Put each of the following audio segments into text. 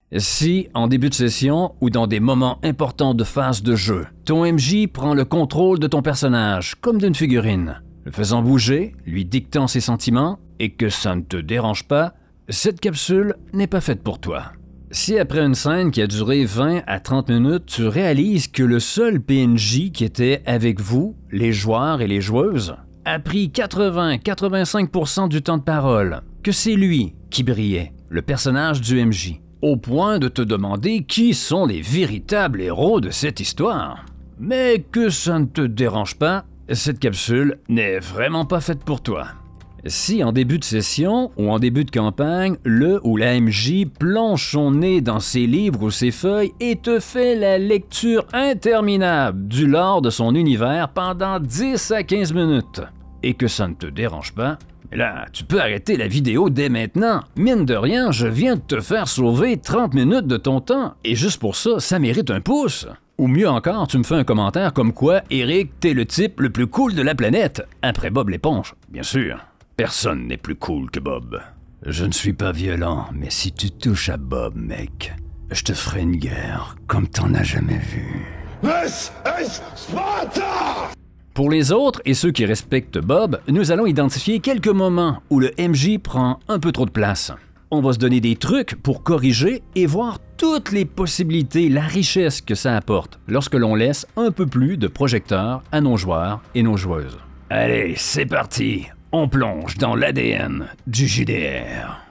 Si, en début de session ou dans des moments importants de phase de jeu, ton MJ prend le contrôle de ton personnage comme d'une figurine, le faisant bouger, lui dictant ses sentiments, et que ça ne te dérange pas, cette capsule n'est pas faite pour toi. Si après une scène qui a duré 20 à 30 minutes, tu réalises que le seul PNJ qui était avec vous, les joueurs et les joueuses, a pris 80-85% du temps de parole, que c'est lui qui brillait, le personnage du MJ, au point de te demander qui sont les véritables héros de cette histoire. Mais que ça ne te dérange pas, cette capsule n'est vraiment pas faite pour toi. Si en début de session ou en début de campagne, le ou la MJ plonge son nez dans ses livres ou ses feuilles et te fait la lecture interminable du lore de son univers pendant 10 à 15 minutes, et que ça ne te dérange pas, là, tu peux arrêter la vidéo dès maintenant. Mine de rien, je viens de te faire sauver 30 minutes de ton temps, et juste pour ça, ça mérite un pouce. Ou mieux encore, tu me fais un commentaire comme quoi, Eric, t'es le type le plus cool de la planète, après Bob l'éponge, bien sûr. Personne n'est plus cool que Bob. Je ne suis pas violent, mais si tu touches à Bob, mec, je te ferai une guerre comme t'en as jamais vu. This is Sparta! Pour les autres et ceux qui respectent Bob, nous allons identifier quelques moments où le MJ prend un peu trop de place. On va se donner des trucs pour corriger et voir toutes les possibilités, la richesse que ça apporte lorsque l'on laisse un peu plus de projecteurs à nos joueurs et nos joueuses. Allez, c'est parti! On plonge dans l'ADN du JDR.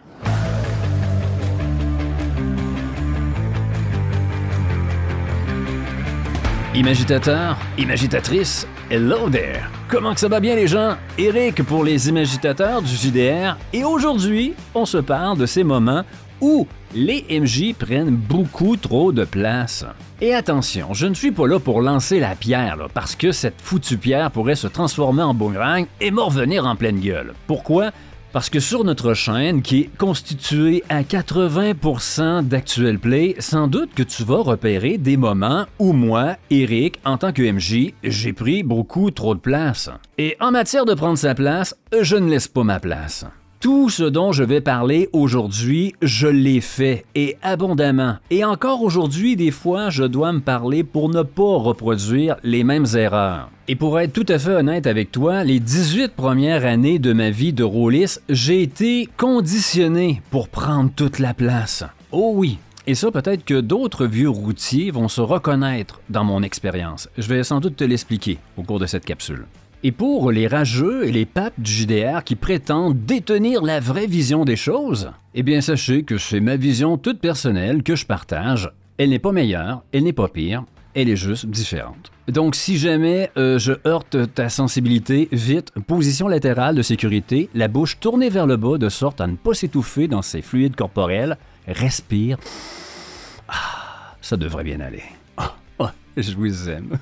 Imagitateur, imagitatrice, hello there! Comment que ça va bien les gens? Eric pour les imagitateurs du JDR et aujourd'hui, on se parle de ces moments où les MJ prennent beaucoup trop de place. Et attention, je ne suis pas là pour lancer la pierre, parce que cette foutue pierre pourrait se transformer en boomerang et me revenir en pleine gueule. Pourquoi? Parce que sur notre chaîne, qui est constituée à 80% d'actual play, sans doute que tu vas repérer des moments où moi, Eric, en tant que MJ, j'ai pris beaucoup trop de place. Et en matière de prendre sa place, je ne laisse pas ma place. Tout ce dont je vais parler aujourd'hui, je l'ai fait, et abondamment. Et encore aujourd'hui, des fois, je dois me parler pour ne pas reproduire les mêmes erreurs. Et pour être tout à fait honnête avec toi, les 18 premières années de ma vie de rôliste, j'ai été conditionné pour prendre toute la place. Oh oui! Et ça, peut-être que d'autres vieux routiers vont se reconnaître dans mon expérience. Je vais sans doute te l'expliquer au cours de cette capsule. Et pour les rageux et les papes du JDR qui prétendent détenir la vraie vision des choses, eh bien sachez que c'est ma vision toute personnelle que je partage. Elle n'est pas meilleure, elle n'est pas pire, elle est juste différente. Donc si jamais je heurte ta sensibilité, vite, position latérale de sécurité, la bouche tournée vers le bas de sorte à ne pas s'étouffer dans ses fluides corporels, respire. Ah, ça devrait bien aller. Je vous aime.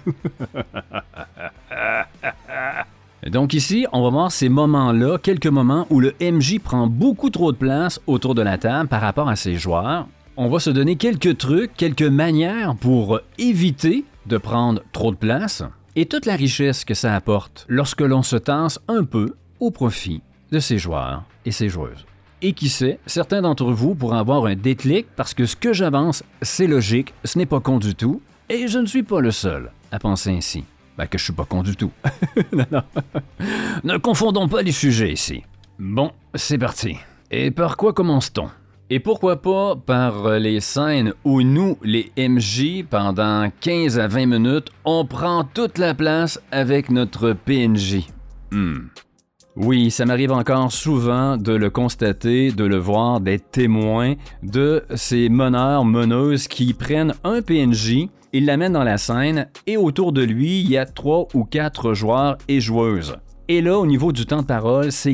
Donc ici, on va voir ces moments-là, quelques moments où le MJ prend beaucoup trop de place autour de la table par rapport à ses joueurs. On va se donner quelques trucs, quelques manières pour éviter de prendre trop de place et toute la richesse que ça apporte lorsque l'on se tasse un peu au profit de ses joueurs et ses joueuses. Et qui sait, certains d'entre vous pourront avoir un déclic parce que ce que j'avance, c'est logique, ce n'est pas con du tout. Et je ne suis pas le seul à penser ainsi. Que je suis pas con du tout. Non. Ne confondons pas les sujets ici. Bon, c'est parti. Et par quoi commence-t-on? Et pourquoi pas par les scènes où nous, les MJ, pendant 15 à 20 minutes, on prend toute la place avec notre PNJ. Oui, ça m'arrive encore souvent de le constater, de le voir, d'être témoin de ces meneurs, meneuses qui prennent un PNJ, ils l'amènent dans la scène et autour de lui, il y a 3 ou 4 joueurs et joueuses. Et là, au niveau du temps de parole, c'est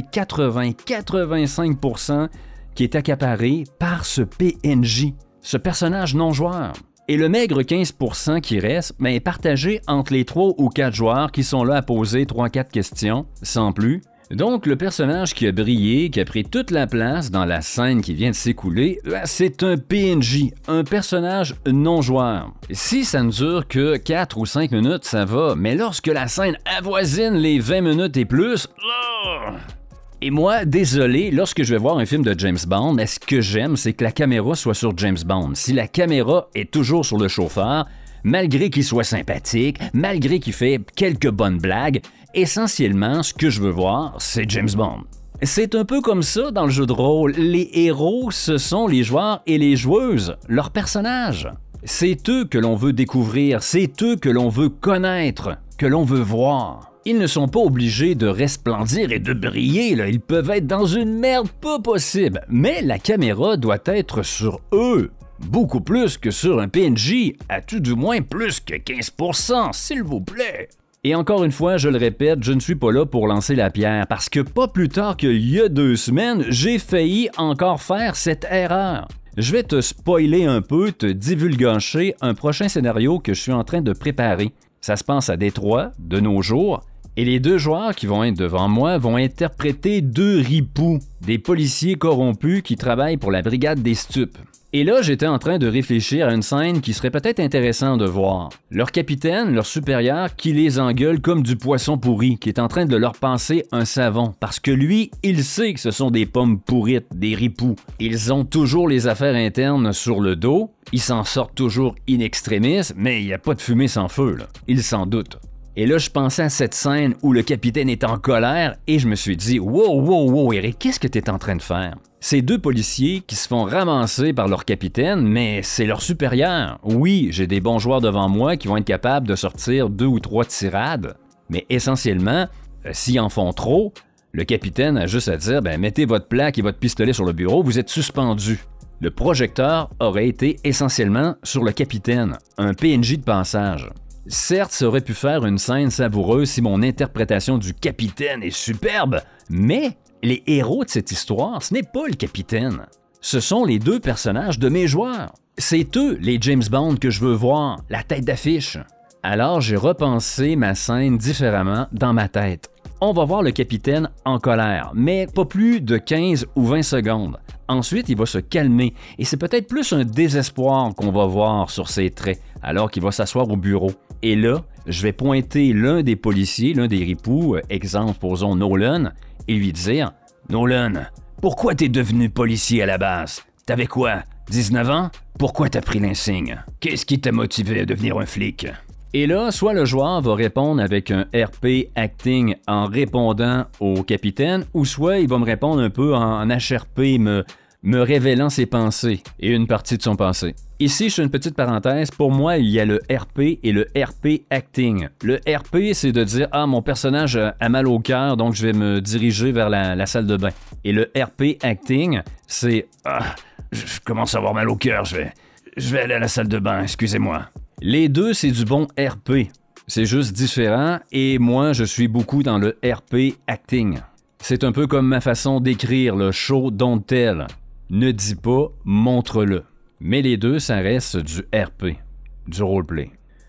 80-85% qui est accaparé par ce PNJ, ce personnage non-joueur. Et le maigre 15% qui reste est partagé entre les 3 ou 4 joueurs qui sont là à poser 3-4 questions, sans plus. Donc, le personnage qui a brillé, qui a pris toute la place dans la scène qui vient de s'écouler, c'est un PNJ, un personnage non-joueur. Si ça ne dure que 4 ou 5 minutes, ça va, mais lorsque la scène avoisine les 20 minutes et plus, Et moi, désolé, lorsque je vais voir un film de James Bond, ce que j'aime, c'est que la caméra soit sur James Bond. Si la caméra est toujours sur le chauffeur, malgré qu'il soit sympathique, malgré qu'il fait quelques bonnes blagues, essentiellement, ce que je veux voir, c'est James Bond. C'est un peu comme ça dans le jeu de rôle. Les héros, ce sont les joueurs et les joueuses, leurs personnages. C'est eux que l'on veut découvrir, c'est eux que l'on veut connaître, que l'on veut voir. Ils ne sont pas obligés de resplendir et de briller, là. Ils peuvent être dans une merde pas possible, mais la caméra doit être sur eux. Beaucoup plus que sur un PNJ, à tout du moins plus que 15%, s'il vous plaît. Et encore une fois, je le répète, je ne suis pas là pour lancer la pierre, parce que pas plus tard qu'il y a 2 semaines, j'ai failli encore faire cette erreur. Je vais te spoiler un peu, te divulgacher un prochain scénario que je suis en train de préparer. Ça se passe à Détroit, de nos jours, et les 2 joueurs qui vont être devant moi vont interpréter 2 ripoux, des policiers corrompus qui travaillent pour la brigade des stupes. Et là, j'étais en train de réfléchir à une scène qui serait peut-être intéressante de voir. Leur capitaine, leur supérieur, qui les engueule comme du poisson pourri, qui est en train de leur passer un savon, parce que lui, il sait que ce sont des pommes pourrites, des ripoux. Ils ont toujours les affaires internes sur le dos, ils s'en sortent toujours in extremis, mais il n'y a pas de fumée sans feu, là. Ils s'en doutent. Et là, je pensais à cette scène où le capitaine est en colère et je me suis dit « Wow, Eric, qu'est-ce que tu es en train de faire? » Ces 2 policiers qui se font ramasser par leur capitaine, mais c'est leur supérieur. Oui, j'ai des bons joueurs devant moi qui vont être capables de sortir 2 ou 3 tirades, mais essentiellement, s'ils en font trop, le capitaine a juste à dire « Mettez votre plaque et votre pistolet sur le bureau, vous êtes suspendu. » Le projecteur aurait été essentiellement sur le capitaine, un PNJ de passage. Certes, ça aurait pu faire une scène savoureuse si mon interprétation du capitaine est superbe, mais les héros de cette histoire, ce n'est pas le capitaine. Ce sont les 2 personnages de mes joueurs. C'est eux, les James Bond, que je veux voir, la tête d'affiche. Alors, j'ai repensé ma scène différemment dans ma tête. On va voir le capitaine en colère, mais pas plus de 15 ou 20 secondes. Ensuite, il va se calmer et c'est peut-être plus un désespoir qu'on va voir sur ses traits alors qu'il va s'asseoir au bureau. Et là, je vais pointer l'un des policiers, l'un des ripoux, exemple, posons Nolan, et lui dire « Nolan, pourquoi t'es devenu policier à la base? T'avais quoi, 19 ans? Pourquoi t'as pris l'insigne? Qu'est-ce qui t'a motivé à devenir un flic? » Et là, soit le joueur va répondre avec un RP acting en répondant au capitaine, ou soit il va me répondre un peu en HRP, me révélant ses pensées et une partie de son passé. Ici, je fais une petite parenthèse. Pour moi, il y a le RP et le RP acting. Le RP, c'est de dire « Ah, mon personnage a mal au cœur, donc je vais me diriger vers la salle de bain. » Et le RP acting, c'est « Ah, je commence à avoir mal au cœur, je vais aller à la salle de bain, excusez-moi. » Les 2, c'est du bon RP. C'est juste différent et moi, je suis beaucoup dans le RP acting. C'est un peu comme ma façon d'écrire le show don't tell. Ne dis pas, montre-le. Mais les 2, ça reste du RP, du roleplay.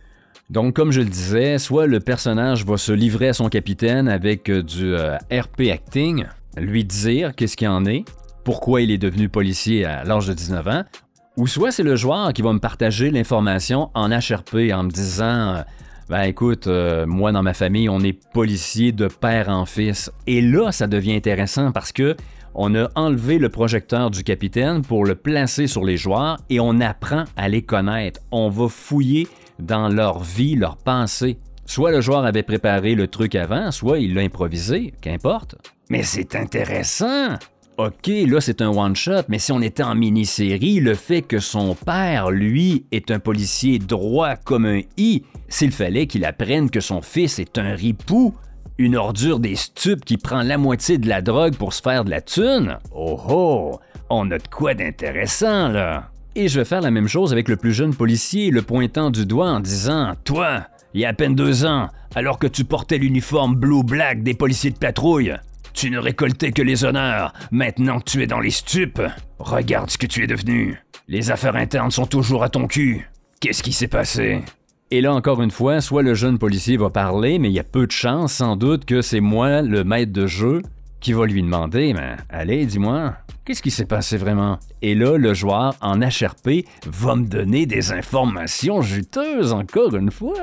Donc, comme je le disais, soit le personnage va se livrer à son capitaine avec du RP acting, lui dire qu'est-ce qu'il en est, pourquoi il est devenu policier à l'âge de 19 ans, ou soit c'est le joueur qui va me partager l'information en HRP en me disant écoute, moi dans ma famille, on est policier de père en fils. Et là, ça devient intéressant parce que on a enlevé le projecteur du capitaine pour le placer sur les joueurs et on apprend à les connaître. On va fouiller dans leur vie, leurs pensées. Soit le joueur avait préparé le truc avant, soit il l'a improvisé, qu'importe. Mais c'est intéressant! OK, là c'est un one-shot, mais si on était en mini-série, le fait que son père, lui, est un policier droit comme un i, s'il fallait qu'il apprenne que son fils est un ripoux, une ordure des stupes qui prend la moitié de la drogue pour se faire de la thune, on a de quoi d'intéressant là. Et je vais faire la même chose avec le plus jeune policier, le pointant du doigt en disant « Toi, il y a à peine 2 ans, alors que tu portais l'uniforme blue-black des policiers de patrouille, tu ne récoltais que les honneurs. Maintenant que tu es dans les stupes, regarde ce que tu es devenu. Les affaires internes sont toujours à ton cul. Qu'est-ce qui s'est passé? » Et là, encore une fois, soit le jeune policier va parler, mais il y a peu de chance, sans doute, que c'est moi, le maître de jeu, qui va lui demander « Allez, dis-moi, qu'est-ce qui s'est passé vraiment? » Et là, le joueur, en HRP, va me donner des informations juteuses, encore une fois.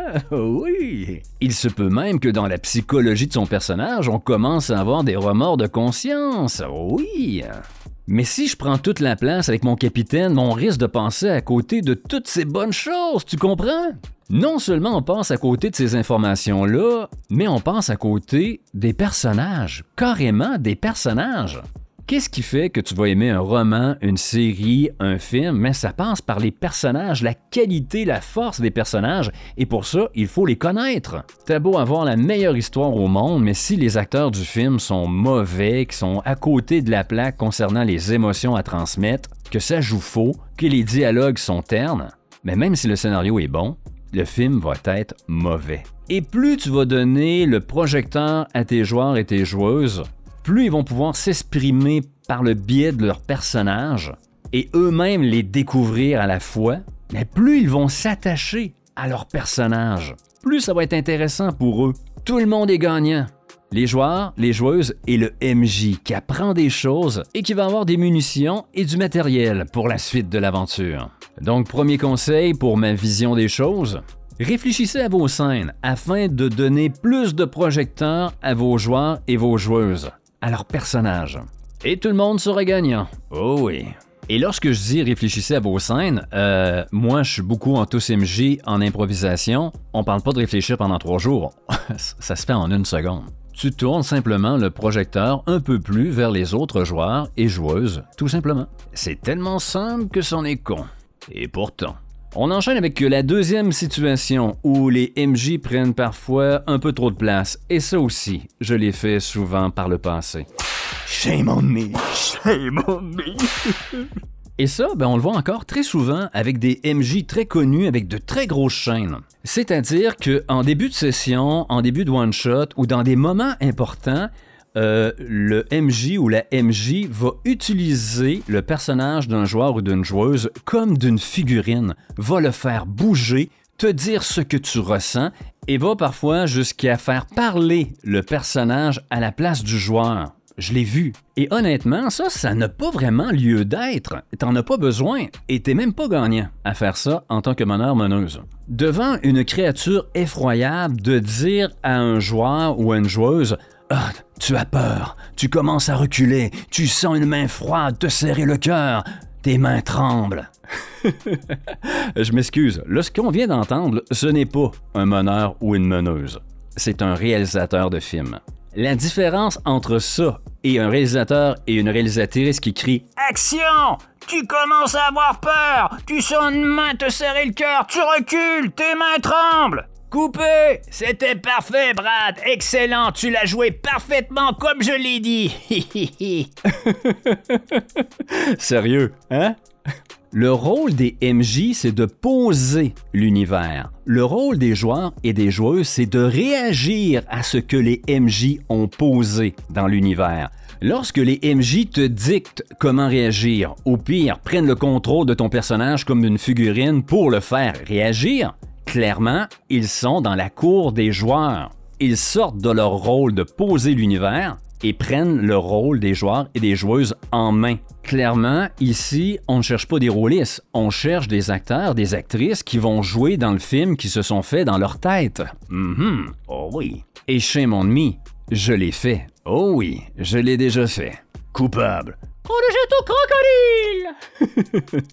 Oui! Il se peut même que dans la psychologie de son personnage, on commence à avoir des remords de conscience. Oui! Mais si je prends toute la place avec mon capitaine, on risque de passer à côté de toutes ces bonnes choses, tu comprends? Non seulement on passe à côté de ces informations-là, mais on passe à côté des personnages, carrément des personnages. Qu'est-ce qui fait que tu vas aimer un roman, une série, un film? Mais ça passe par les personnages, la qualité, la force des personnages, et pour ça, il faut les connaître. T'as beau avoir la meilleure histoire au monde, mais si les acteurs du film sont mauvais, qui sont à côté de la plaque concernant les émotions à transmettre, que ça joue faux, que les dialogues sont ternes, mais même si le scénario est bon, le film va être mauvais. Et plus tu vas donner le projecteur à tes joueurs et tes joueuses, plus ils vont pouvoir s'exprimer par le biais de leurs personnages et eux-mêmes les découvrir à la fois, mais plus ils vont s'attacher à leurs personnages, plus ça va être intéressant pour eux. Tout le monde est gagnant. Les joueurs, les joueuses et le MJ qui apprend des choses et qui va avoir des munitions et du matériel pour la suite de l'aventure. Donc, premier conseil pour ma vision des choses, réfléchissez à vos scènes afin de donner plus de projecteurs à vos joueurs et vos joueuses, à leurs personnages. Et tout le monde sera gagnant. Oh oui. Et lorsque je dis réfléchissez à vos scènes, moi je suis beaucoup en tous MJ, en improvisation. On parle pas de réfléchir pendant 3 jours. Ça se fait en 1 seconde. Tu tournes simplement le projecteur un peu plus vers les autres joueurs et joueuses, tout simplement. C'est tellement simple que c'en est con. Et pourtant, on enchaîne avec la deuxième situation où les MJ prennent parfois un peu trop de place. Et ça aussi, je l'ai fait souvent par le passé. Shame on me! Shame on me! Et ça, on le voit encore très souvent avec des MJ très connus avec de très grosses chaînes. C'est-à-dire qu'en début de session, en début de one-shot ou dans des moments importants, le MJ ou la MJ va utiliser le personnage d'un joueur ou d'une joueuse comme d'une figurine, va le faire bouger, te dire ce que tu ressens et va parfois jusqu'à faire parler le personnage à la place du joueur. Je l'ai vu. Et honnêtement, ça n'a pas vraiment lieu d'être. T'en as pas besoin et t'es même pas gagnant à faire ça en tant que meneur-meneuse. Devant une créature effroyable, de dire à un joueur ou à une joueuse « Ah, tu as peur, tu commences à reculer, tu sens une main froide te serrer le cœur, tes mains tremblent. » Je m'excuse, là, ce qu'on vient d'entendre, ce n'est pas un meneur ou une meneuse. C'est un réalisateur de film. La différence entre ça et un réalisateur et une réalisatrice qui crie « Action! Tu commences à avoir peur! Tu sens une main te serrer le cœur! Tu recules! Tes mains tremblent! » Coupé! C'était parfait, Brad! Excellent! Tu l'as joué parfaitement comme je l'ai dit! Sérieux, hein? Le rôle des MJ, c'est de poser l'univers. Le rôle des joueurs et des joueuses, c'est de réagir à ce que les MJ ont posé dans l'univers. Lorsque les MJ te dictent comment réagir, au pire, prennent le contrôle de ton personnage comme une figurine pour le faire réagir, clairement, ils sont dans la cour des joueurs. Ils sortent de leur rôle de poser l'univers et prennent le rôle des joueurs et des joueuses en main. Clairement, ici, on ne cherche pas des rôlistes, on cherche des acteurs, des actrices qui vont jouer dans le film qui se sont faits dans leur tête. Oh oui. Et shame on me, je l'ai fait. Oh oui, je l'ai déjà fait. Coupable. On le jette au crocodile!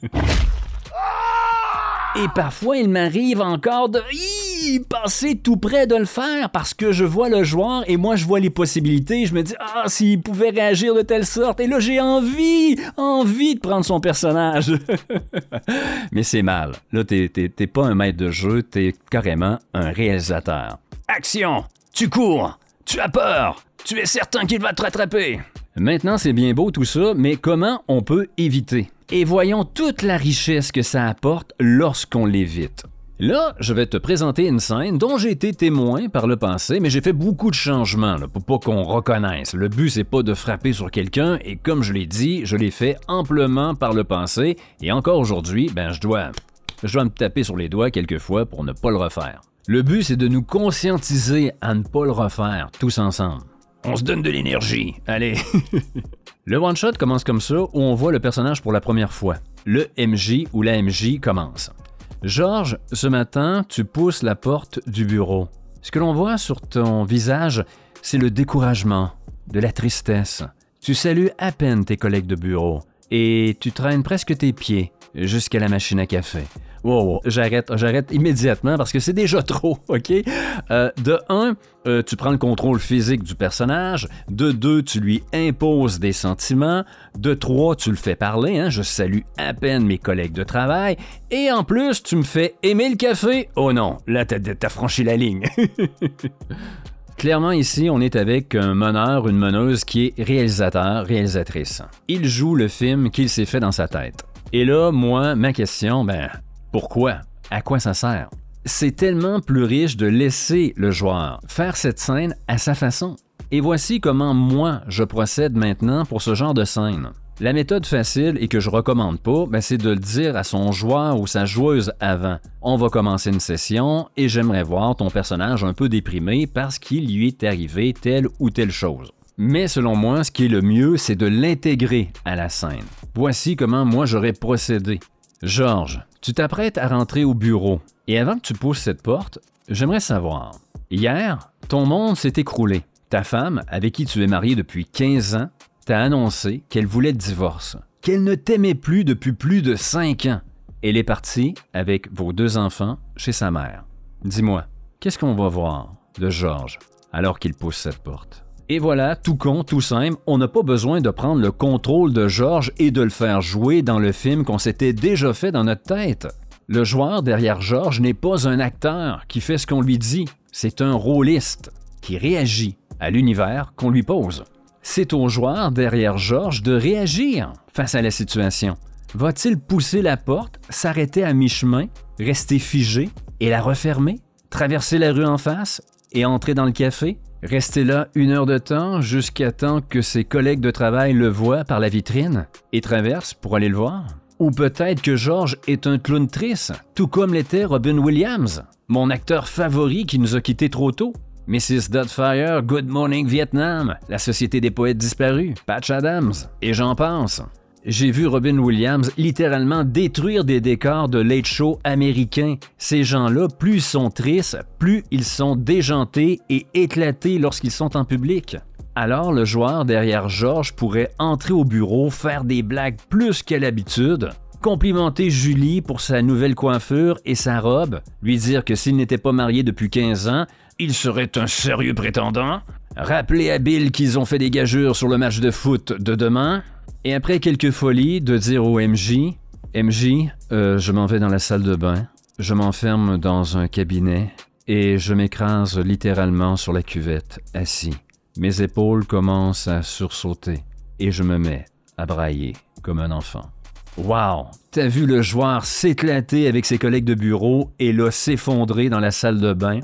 Et parfois, il m'arrive encore de passer tout près de le faire parce que je vois le joueur et moi, je vois les possibilités. Je me dis, s'il pouvait réagir de telle sorte. Et là, j'ai envie de prendre son personnage. Mais c'est mal. Là, t'es pas un maître de jeu, t'es carrément un réalisateur. Action! Tu cours! Tu as peur! Tu es certain qu'il va te rattraper! Maintenant, c'est bien beau tout ça, mais comment on peut éviter? Et voyons toute la richesse que ça apporte lorsqu'on l'évite. Là, je vais te présenter une scène dont j'ai été témoin par le passé, mais j'ai fait beaucoup de changements là, pour pas qu'on reconnaisse. Le but, c'est pas de frapper sur quelqu'un, et comme je l'ai dit, je l'ai fait amplement par le passé, et encore aujourd'hui, je dois me taper sur les doigts quelquefois pour ne pas le refaire. Le but, c'est de nous conscientiser à ne pas le refaire, tous ensemble. On se donne de l'énergie. Allez. Le one-shot commence comme ça, où on voit le personnage pour la première fois. Le MJ ou la MJ commence. Georges, ce matin, tu pousses la porte du bureau. Ce que l'on voit sur ton visage, c'est le découragement, de la tristesse. Tu salues à peine tes collègues de bureau et tu traînes presque tes pieds jusqu'à la machine à café. Wow, j'arrête immédiatement parce que c'est déjà trop, OK? De 1, tu prends le contrôle physique du personnage. De 2, tu lui imposes des sentiments. De 3, tu le fais parler, hein? Je salue à peine mes collègues de travail. Et en plus, tu me fais aimer le café. Oh non, là, t'as franchi la ligne. Clairement, ici, on est avec un meneur, une meneuse qui est réalisateur, réalisatrice. Il joue le film qu'il s'est fait dans sa tête. Et là, moi, ma question, pourquoi? À quoi ça sert? C'est tellement plus riche de laisser le joueur faire cette scène à sa façon. Et voici comment moi, je procède maintenant pour ce genre de scène. La méthode facile et que je recommande pas, c'est de le dire à son joueur ou sa joueuse avant. On va commencer une session et j'aimerais voir ton personnage un peu déprimé parce qu'il lui est arrivé telle ou telle chose. Mais selon moi, ce qui est le mieux, c'est de l'intégrer à la scène. Voici comment moi j'aurais procédé. Georges, tu t'apprêtes à rentrer au bureau et avant que tu pousses cette porte, j'aimerais savoir. Hier, ton monde s'est écroulé. Ta femme, avec qui tu es marié depuis 15 ans, t'a annoncé qu'elle voulait le divorce, qu'elle ne t'aimait plus depuis plus de 5 ans. Elle est partie avec vos 2 enfants chez sa mère. Dis-moi, qu'est-ce qu'on va voir de Georges alors qu'il pousse cette porte? Et voilà, tout con, tout simple, on n'a pas besoin de prendre le contrôle de Georges et de le faire jouer dans le film qu'on s'était déjà fait dans notre tête. Le joueur derrière Georges n'est pas un acteur qui fait ce qu'on lui dit, c'est un rôliste qui réagit à l'univers qu'on lui pose. C'est au joueur derrière Georges de réagir face à la situation. Va-t-il pousser la porte, s'arrêter à mi-chemin, rester figé et la refermer, traverser la rue en face et entrer dans le café? Rester là 1 heure de temps jusqu'à temps que ses collègues de travail le voient par la vitrine et traversent pour aller le voir? Ou peut-être que Georges est un clown triste, tout comme l'était Robin Williams, mon acteur favori qui nous a quittés trop tôt. Mrs. Doubtfire, Good Morning Vietnam, La Société des Poètes Disparus, Patch Adams, et j'en passe. J'ai vu Robin Williams littéralement détruire des décors de late show américains. Ces gens-là, plus ils sont tristes, plus ils sont déjantés et éclatés lorsqu'ils sont en public. Alors le joueur derrière Georges pourrait entrer au bureau, faire des blagues plus qu'à l'habitude, complimenter Julie pour sa nouvelle coiffure et sa robe, lui dire que s'il n'était pas marié depuis 15 ans, il serait un sérieux prétendant, rappeler à Bill qu'ils ont fait des gageures sur le match de foot de demain, et après quelques folies, de dire au MJ, je m'en vais dans la salle de bain, je m'enferme dans un cabinet et je m'écrase littéralement sur la cuvette, assis. Mes épaules commencent à sursauter et je me mets à brailler comme un enfant. Wow! T'as vu le joueur s'éclater avec ses collègues de bureau et là s'effondrer dans la salle de bain?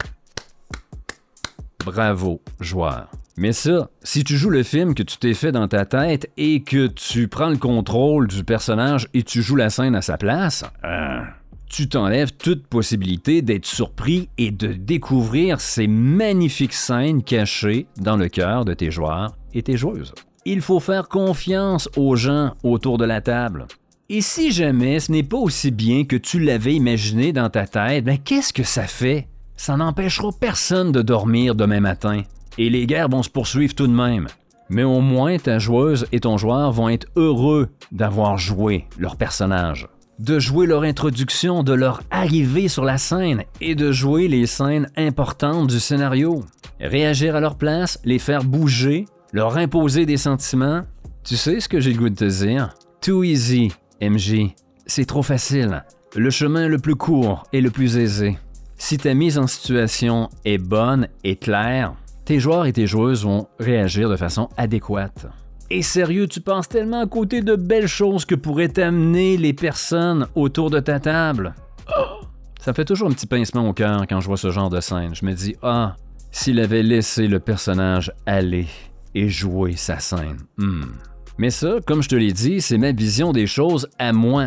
Bravo, joueur. Mais ça, si tu joues le film que tu t'es fait dans ta tête et que tu prends le contrôle du personnage et tu joues la scène à sa place, tu t'enlèves toute possibilité d'être surpris et de découvrir ces magnifiques scènes cachées dans le cœur de tes joueurs et tes joueuses. Il faut faire confiance aux gens autour de la table. Et si jamais ce n'est pas aussi bien que tu l'avais imaginé dans ta tête, qu'est-ce que ça fait? Ça n'empêchera personne de dormir demain matin. Et les guerres vont se poursuivre tout de même. Mais au moins, ta joueuse et ton joueur vont être heureux d'avoir joué leur personnage, de jouer leur introduction, de leur arrivée sur la scène et de jouer les scènes importantes du scénario. Réagir à leur place, les faire bouger, leur imposer des sentiments. Tu sais ce que j'ai le goût de te dire? Too easy, MJ. C'est trop facile. Le chemin le plus court est le plus aisé. Si ta mise en situation est bonne et claire, tes joueurs et tes joueuses vont réagir de façon adéquate. Et sérieux, tu penses tellement à côté de belles choses que pourraient t'amener les personnes autour de ta table. Ça me fait toujours un petit pincement au cœur quand je vois ce genre de scène. Je me dis, s'il avait laissé le personnage aller et jouer sa scène. Mais ça, comme je te l'ai dit, c'est ma vision des choses à moi.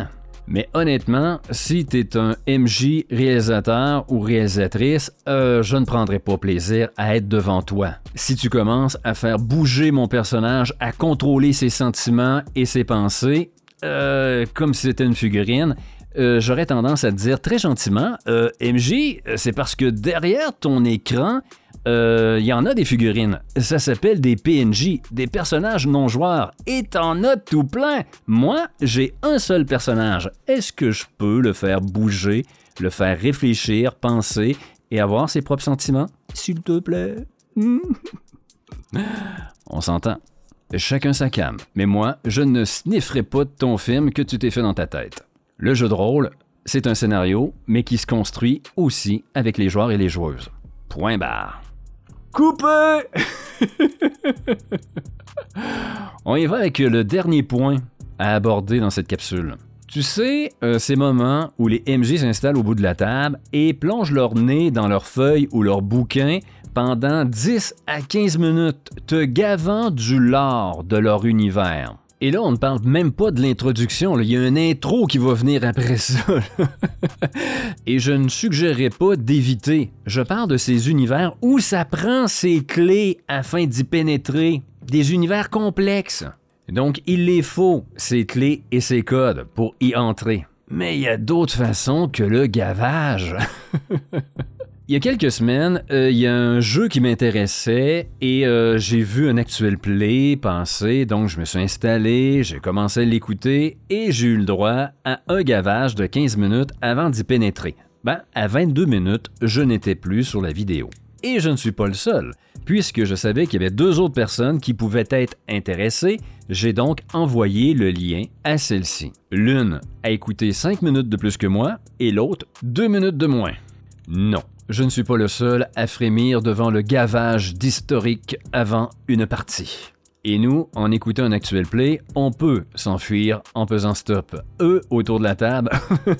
Mais honnêtement, si t'es un MJ réalisateur ou réalisatrice, je ne prendrai pas plaisir à être devant toi. Si tu commences à faire bouger mon personnage, à contrôler ses sentiments et ses pensées, comme si c'était une figurine, j'aurais tendance à te dire très gentiment, MJ, c'est parce que derrière ton écran, il y en a des figurines. Ça s'appelle des PNJ, des personnages non joueurs. Et t'en as tout plein. Moi, j'ai un seul personnage. Est-ce que je peux le faire bouger, le faire réfléchir, penser et avoir ses propres sentiments? S'il te plaît. On s'entend. Chacun sa cam. Mais moi, je ne snifferai pas de ton film que tu t'es fait dans ta tête. Le jeu de rôle, c'est un scénario, mais qui se construit aussi avec les joueurs et les joueuses. Point barre. Coupé! On y va avec le dernier point à aborder dans cette capsule. Tu sais, ces moments où les MJ s'installent au bout de la table et plongent leur nez dans leurs feuilles ou leurs bouquins pendant 10 à 15 minutes, te gavant du lore de leur univers. Et là, on ne parle même pas de l'introduction, là. Il y a une intro qui va venir après ça. Et je ne suggérerais pas d'éviter. Je parle de ces univers où ça prend ses clés afin d'y pénétrer. Des univers complexes. Donc, il les faut, ces clés et ces codes, pour y entrer. Mais il y a d'autres façons que le gavage. Il y a quelques semaines, il y a un jeu qui m'intéressait et j'ai vu un actual play passer, donc je me suis installé, j'ai commencé à l'écouter et j'ai eu le droit à un gavage de 15 minutes avant d'y pénétrer. À 22 minutes, je n'étais plus sur la vidéo. Et je ne suis pas le seul, puisque je savais qu'il y avait 2 autres personnes qui pouvaient être intéressées, j'ai donc envoyé le lien à celle-ci. L'une a écouté 5 minutes de plus que moi et l'autre 2 minutes de moins. Non. Je ne suis pas le seul à frémir devant le gavage d'historique avant une partie. Et nous, en écoutant un actual play, on peut s'enfuir en pesant stop. Eux, autour de la table,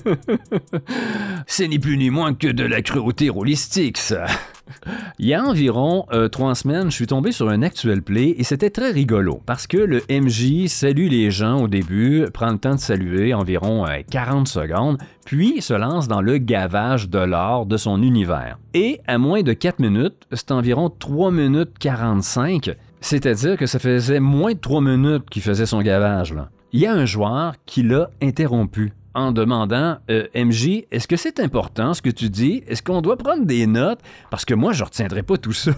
c'est ni plus ni moins que de la cruauté rôlistique, ça. Il y a environ 3 semaines, je suis tombé sur un actual play et c'était très rigolo parce que le MJ salue les gens au début, prend le temps de saluer environ 40 secondes, puis se lance dans le gavage de l'art de son univers. Et à moins de 4 minutes, c'est environ 3 minutes 45, c'est-à-dire que ça faisait moins de 3 minutes qu'il faisait son gavage, là. Il y a un joueur qui l'a interrompu en demandant « MJ, est-ce que c'est important ce que tu dis? Est-ce qu'on doit prendre des notes? Parce que moi, je retiendrai pas tout ça. »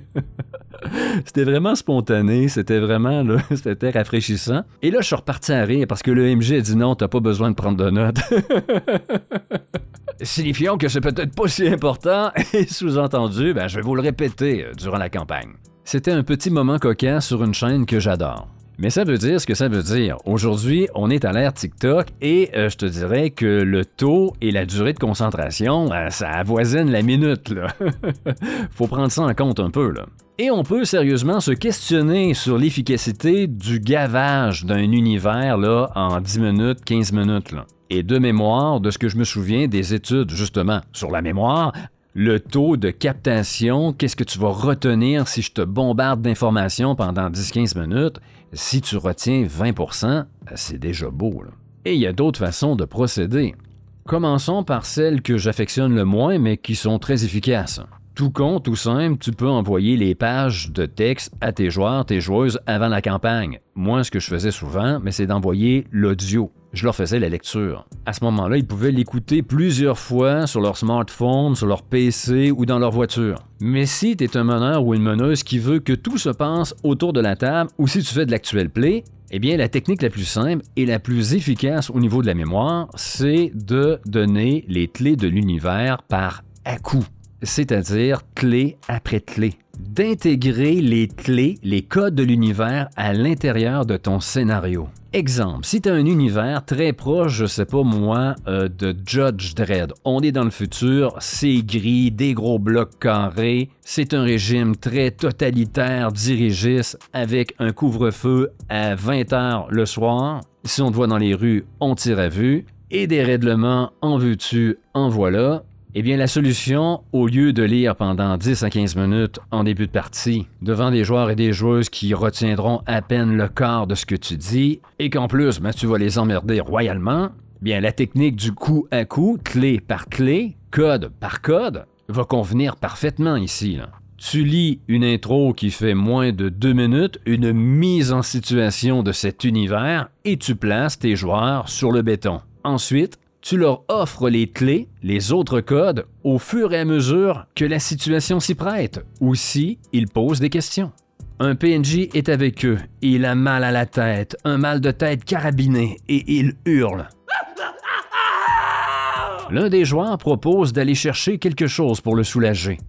C'était vraiment spontané, c'était vraiment, là, c'était rafraîchissant. Et là, je suis reparti à rire parce que le MJ a dit « Non, t'as pas besoin de prendre de notes. » Signifiant que c'est peut-être pas si important et sous-entendu, je vais vous le répéter durant la campagne. C'était un petit moment cocasse sur une chaîne que j'adore. Mais ça veut dire ce que ça veut dire. Aujourd'hui, on est à l'ère TikTok et je te dirais que le taux et la durée de concentration, ça avoisine la minute, là. Faut prendre ça en compte un peu, là. Et on peut sérieusement se questionner sur l'efficacité du gavage d'un univers, là, en 10 minutes, 15 minutes, là. Et de mémoire, de ce que je me souviens des études, justement, sur la mémoire, le taux de captation, qu'est-ce que tu vas retenir si je te bombarde d'informations pendant 10-15 minutes? Si tu retiens 20%, c'est déjà beau, là. Et il y a d'autres façons de procéder. Commençons par celles que j'affectionne le moins, mais qui sont très efficaces. Tout con, tout simple, tu peux envoyer les pages de texte à tes joueurs, tes joueuses avant la campagne. Moi, ce que je faisais souvent, c'est d'envoyer l'audio. Je leur faisais la lecture. À ce moment-là, ils pouvaient l'écouter plusieurs fois sur leur smartphone, sur leur PC ou dans leur voiture. Mais si tu es un meneur ou une meneuse qui veut que tout se passe autour de la table ou si tu fais de l'actual play, eh bien, la technique la plus simple et la plus efficace au niveau de la mémoire, c'est de donner les clés de l'univers par à-coup. C'est-à-dire clé après clé. D'intégrer les clés, les codes de l'univers à l'intérieur de ton scénario. Exemple, si tu as un univers très proche, je sais pas moi, de Judge Dredd. On est dans le futur, c'est gris, des gros blocs carrés, c'est un régime très totalitaire, dirigiste, avec un couvre-feu à 20h le soir. Si on te voit dans les rues, on tire à vue. Et des règlements en veux-tu, en voilà. Eh bien, la solution, au lieu de lire pendant 10 à 15 minutes en début de partie, devant des joueurs et des joueuses qui retiendront à peine le quart de ce que tu dis, et qu'en plus, tu vas les emmerder royalement, Bien, la technique du coup à coup, clé par clé, code par code, va convenir parfaitement ici, là. Tu lis une intro qui fait moins de 2 minutes, une mise en situation de cet univers et tu places tes joueurs sur le béton. Ensuite, tu leur offres les clés, les autres codes, au fur et à mesure que la situation s'y prête ou si ils posent des questions. Un PNJ est avec eux, il a mal à la tête, un mal de tête carabiné et il hurle. L'un des joueurs propose d'aller chercher quelque chose pour le soulager.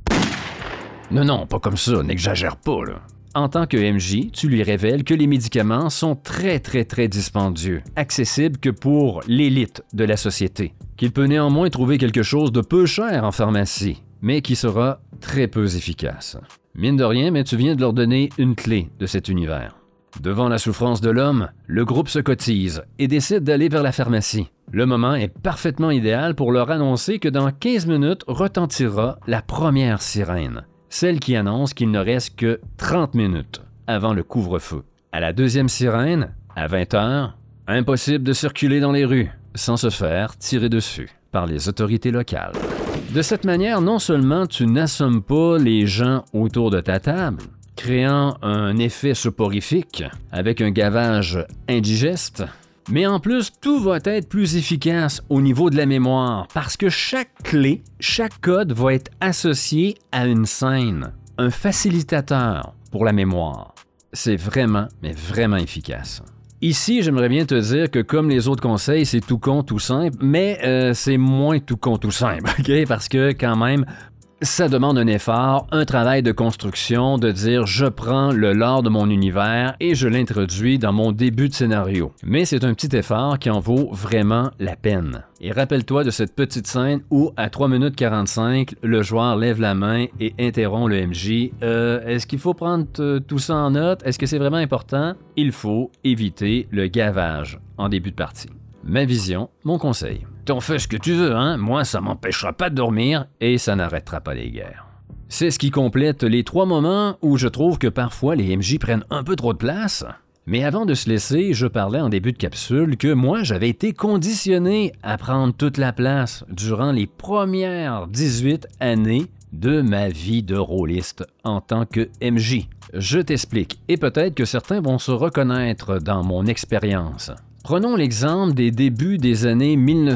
Non, pas comme ça, n'exagère pas, là. En tant que MJ, tu lui révèles que les médicaments sont très dispendieux, accessibles que pour l'élite de la société, qu'il peut néanmoins trouver quelque chose de peu cher en pharmacie, mais qui sera très peu efficace. Mine de rien, mais tu viens de leur donner une clé de cet univers. Devant la souffrance de l'homme, le groupe se cotise et décide d'aller vers la pharmacie. Le moment est parfaitement idéal pour leur annoncer que dans 15 minutes retentira la première sirène. Celle qui annonce qu'il ne reste que 30 minutes avant le couvre-feu. À la deuxième sirène, à 20h, impossible de circuler dans les rues sans se faire tirer dessus par les autorités locales. De cette manière, non seulement tu n'assommes pas les gens autour de ta table, créant un effet soporifique avec un gavage indigeste, mais en plus, tout va être plus efficace au niveau de la mémoire parce que chaque clé, chaque code va être associé à une scène, un facilitateur pour la mémoire. C'est vraiment efficace. Ici, j'aimerais bien te dire que comme les autres conseils, c'est tout con, tout simple, mais c'est moins tout con, tout simple, ok? Parce que quand même, ça demande un effort, un travail de construction, de dire je prends le lore de mon univers et je l'introduis dans mon début de scénario. Mais c'est un petit effort qui en vaut vraiment la peine. Et rappelle-toi de cette petite scène où, à 3 minutes 45, le joueur lève la main et interrompt le MJ. Est-ce qu'il faut prendre tout ça en note? Est-ce que c'est vraiment important? Il faut éviter le gavage en début de partie. Ma vision, mon conseil. T'en fais ce que tu veux, hein? Moi, ça m'empêchera pas de dormir et ça n'arrêtera pas les guerres. C'est ce qui complète les 3 moments où je trouve que parfois les MJ prennent un peu trop de place. Mais avant de se laisser, je parlais en début de capsule que moi, j'avais été conditionné à prendre toute la place durant les premières 18 années de ma vie de rôliste en tant que MJ. Je t'explique, et peut-être que certains vont se reconnaître dans mon expérience. Prenons l'exemple des débuts des années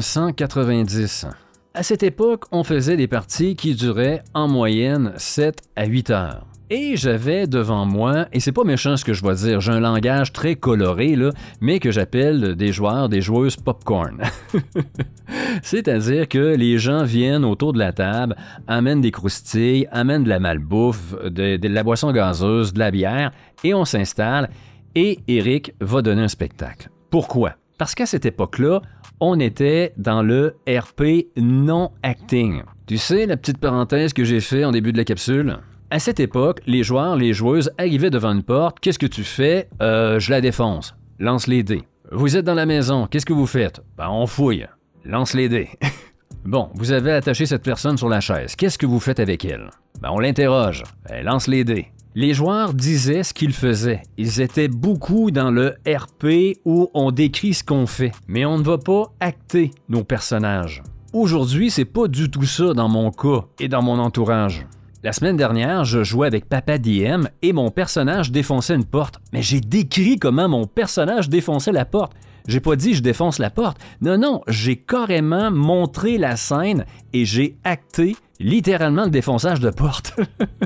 1990. À cette époque, on faisait des parties qui duraient en moyenne 7 à 8 heures. Et j'avais devant moi, et c'est pas méchant ce que je vais dire, j'ai un langage très coloré, là, mais que j'appelle des joueurs, des joueuses popcorn. C'est-à-dire que les gens viennent autour de la table, amènent des croustilles, amènent de la malbouffe, de la boisson gazeuse, de la bière, et on s'installe, et Eric va donner un spectacle. Pourquoi? Parce qu'à cette époque-là, on était dans le RP non-acting. Tu sais, la petite parenthèse que j'ai fait en début de la capsule? À cette époque, les joueurs, les joueuses arrivaient devant une porte. Qu'est-ce que tu fais? Je la défonce. Lance les dés. Vous êtes dans la maison. Qu'est-ce que vous faites? On fouille. Lance les dés. Bon, vous avez attaché cette personne sur la chaise. Qu'est-ce que vous faites avec elle? On l'interroge. Lance les dés. Les joueurs disaient ce qu'ils faisaient. Ils étaient beaucoup dans le RP où on décrit ce qu'on fait, mais on ne va pas acter nos personnages. Aujourd'hui, c'est pas du tout ça dans mon cas et dans mon entourage. La semaine dernière, je jouais avec Papa DM et mon personnage défonçait une porte. Mais j'ai décrit comment mon personnage défonçait la porte. J'ai pas dit je défonce la porte. Non, j'ai carrément montré la scène et j'ai acté littéralement le défonçage de porte.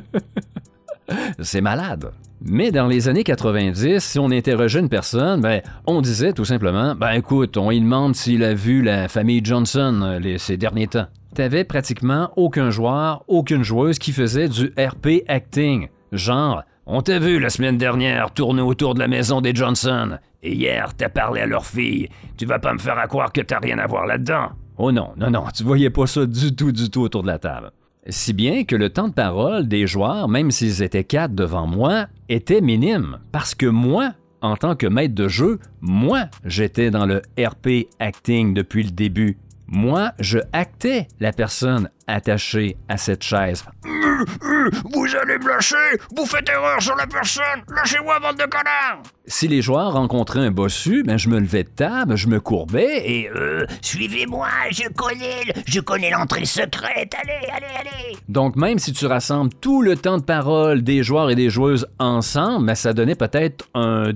C'est malade. Mais dans les années 90, si on interrogeait une personne, on disait tout simplement, écoute, on lui demande s'il a vu la famille Johnson ces derniers temps. T'avais pratiquement aucun joueur, aucune joueuse qui faisait du RP acting. Genre, on t'a vu la semaine dernière tourner autour de la maison des Johnson, et hier t'as parlé à leur fille. Tu vas pas me faire à croire que t'as rien à voir là-dedans. Oh non, tu voyais pas ça du tout autour de la table. Si bien que le temps de parole des joueurs, même s'ils étaient 4 devant moi, était minime. Parce que moi, en tant que maître de jeu, j'étais dans le RP acting depuis le début. Moi, je actais la personne attachée à cette chaise. Vous allez me lâcher! Vous faites erreur sur la personne! Lâchez-moi, bande de connards! Si les joueurs rencontraient un bossu, je me levais de table, je me courbais et... Suivez-moi, je connais l'entrée secrète, allez! Donc, même si tu rassembles tout le temps de parole des joueurs et des joueuses ensemble, ça donnait peut-être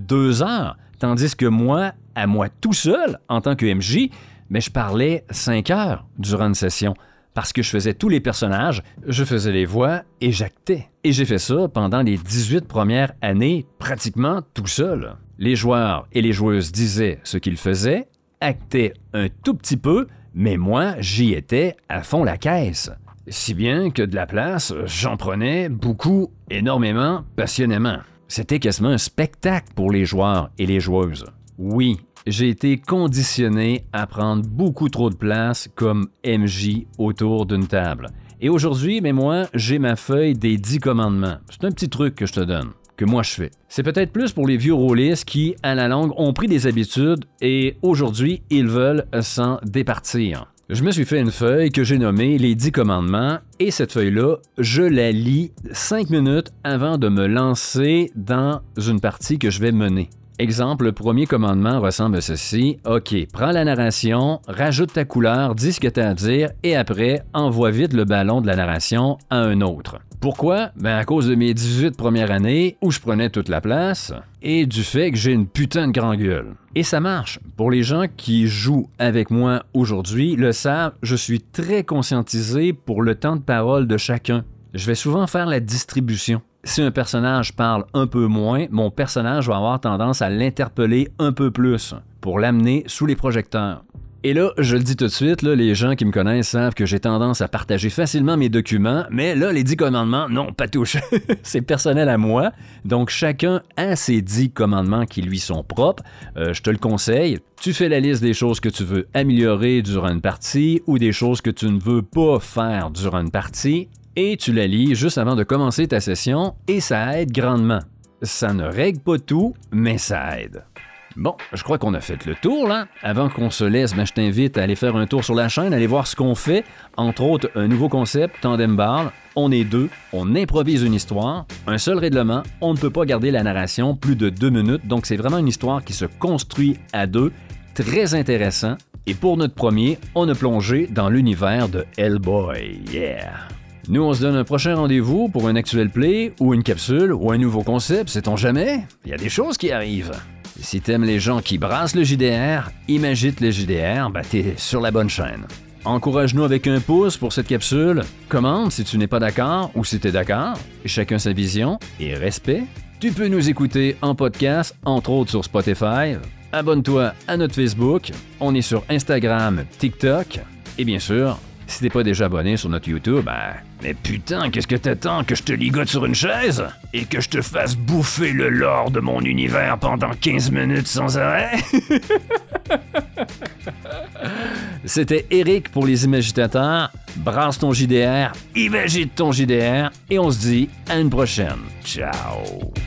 2 heures. Tandis que moi, à moi tout seul, en tant que MJ, je parlais 5 heures durant une session. Parce que je faisais tous les personnages, je faisais les voix et j'actais. Et j'ai fait ça pendant les 18 premières années, pratiquement tout seul. Les joueurs et les joueuses disaient ce qu'ils faisaient, actaient un tout petit peu, mais moi, j'y étais à fond la caisse. Si bien que de la place, j'en prenais beaucoup, énormément, passionnément. C'était quasiment un spectacle pour les joueurs et les joueuses. Oui, j'ai été conditionné à prendre beaucoup trop de place comme MJ autour d'une table. Et aujourd'hui, moi, j'ai ma feuille des 10 commandements. C'est un petit truc que je te donne, que moi je fais. C'est peut-être plus pour les vieux rôlistes qui, à la longue, ont pris des habitudes et aujourd'hui, ils veulent s'en départir. Je me suis fait une feuille que j'ai nommée les 10 commandements et cette feuille-là, je la lis 5 minutes avant de me lancer dans une partie que je vais mener. Exemple, le premier commandement ressemble à ceci. OK, prends la narration, rajoute ta couleur, dis ce que tu as à dire et après, envoie vite le ballon de la narration à un autre. Pourquoi? À cause de mes 18 premières années où je prenais toute la place et du fait que j'ai une putain de grande gueule. Et ça marche. Pour les gens qui jouent avec moi aujourd'hui, le savent, je suis très conscientisé pour le temps de parole de chacun. Je vais souvent faire la distribution. Si un personnage parle un peu moins, mon personnage va avoir tendance à l'interpeller un peu plus pour l'amener sous les projecteurs. Et là, je le dis tout de suite, les gens qui me connaissent savent que j'ai tendance à partager facilement mes documents, mais là, les 10 commandements, non, pas touche. C'est personnel à moi, donc chacun a ses 10 commandements qui lui sont propres. Je te le conseille, tu fais la liste des choses que tu veux améliorer durant une partie ou des choses que tu ne veux pas faire durant une partie, et tu la lis juste avant de commencer ta session, et ça aide grandement. Ça ne règle pas tout, mais ça aide. Bon, je crois qu'on a fait le tour, là. Avant qu'on se laisse, je t'invite à aller faire un tour sur la chaîne, aller voir ce qu'on fait. Entre autres, un nouveau concept, Tandem Ball. On est 2, on improvise une histoire. Un seul règlement, on ne peut pas garder la narration plus de 2 minutes, donc c'est vraiment une histoire qui se construit à 2. Très intéressant. Et pour notre premier, on a plongé dans l'univers de Hellboy. Yeah! Nous, on se donne un prochain rendez-vous pour un actuel play ou une capsule ou un nouveau concept, sait-on jamais? Il y a des choses qui arrivent. Et si t'aimes les gens qui brassent le JDR, Imagite le JDR, t'es sur la bonne chaîne. Encourage-nous avec un pouce pour cette capsule. Commente si tu n'es pas d'accord ou si t'es d'accord. Chacun sa vision et respect. Tu peux nous écouter en podcast, entre autres sur Spotify. Abonne-toi à notre Facebook. On est sur Instagram, TikTok. Et bien sûr, si t'es pas déjà abonné sur notre YouTube, mais putain, qu'est-ce que t'attends? Que je te ligote sur une chaise? Et que je te fasse bouffer le lore de mon univers pendant 15 minutes sans arrêt? C'était Eric pour les Imagitateurs. Brasse ton JDR, imagite ton JDR, et on se dit à une prochaine. Ciao!